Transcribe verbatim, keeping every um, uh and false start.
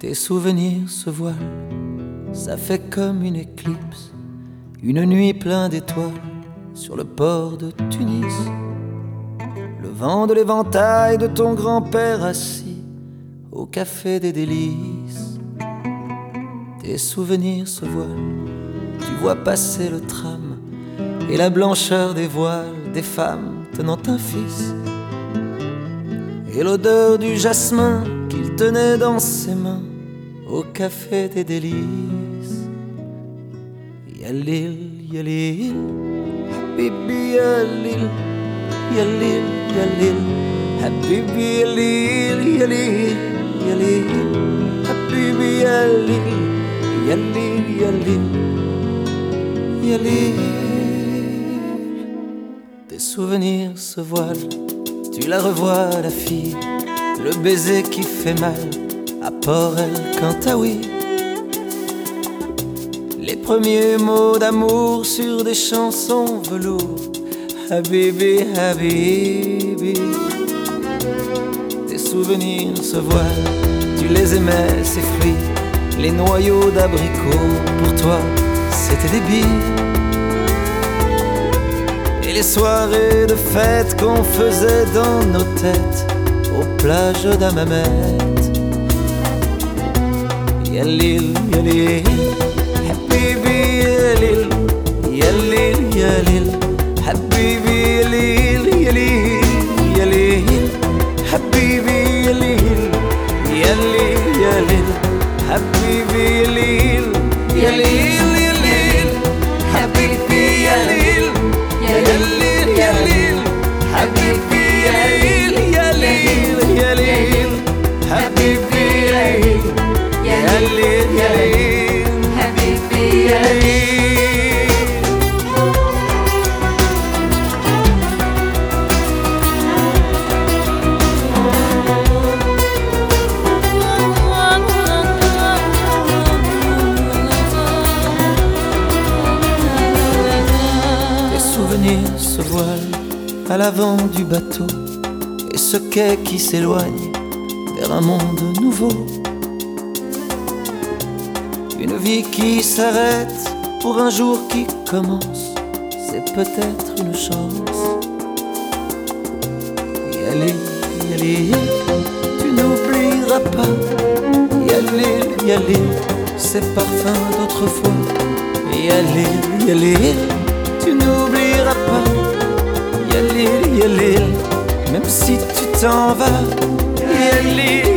Tes souvenirs se voilent, ça fait comme une éclipse, une nuit pleine d'étoiles sur le port de Tunis. Le vent de l'éventail de ton grand-père assis au café des délices. Tes souvenirs se voilent, tu vois passer le tram et la blancheur des voiles des femmes tenant un fils, et l'odeur du jasmin qu'il tenait dans ses mains au café des délices. Yalil, yalil, habibi yalil, yalil, yalil, habibi yalil, yalil, yalil, habibi yalil, yalil, yalil, yalil. Tes souvenirs se voilent, tu la revois la fille, le baiser qui fait mal à Port El Kantaoui. Les premiers mots d'amour sur des chansons velours, Habibi, Habibi. Tes souvenirs se voilent, tu les aimais, ces fruits, les noyaux d'abricots, pour toi c'était des billes. Et les soirées de fête qu'on faisait dans nos têtes aux plages d'Hammamet. Yalil, yalil, habibi yalil, yalil, yalil, habibi yalil, yalil, yalil, habibi yalil, yalil, yalil, habibi yalil, yalil, yalil, habibi yalil, yalil, yalil, habibi yalil, yalil, yalil, habibi yalil. Yalil, yalil, habibi yalil. Tes souvenirs se voilent à l'avant du bateau, et ce quai qui s'éloigne vers un monde nouveau. Une vie qui s'arrête pour un jour qui commence, c'est peut-être une chance. Yalil, yalil, tu n'oublieras pas. Yalil, yalil, ces parfums d'autrefois. Yalil, yalil, tu n'oublieras pas. Yalil, yalil, même si tu t'en vas. Yalil,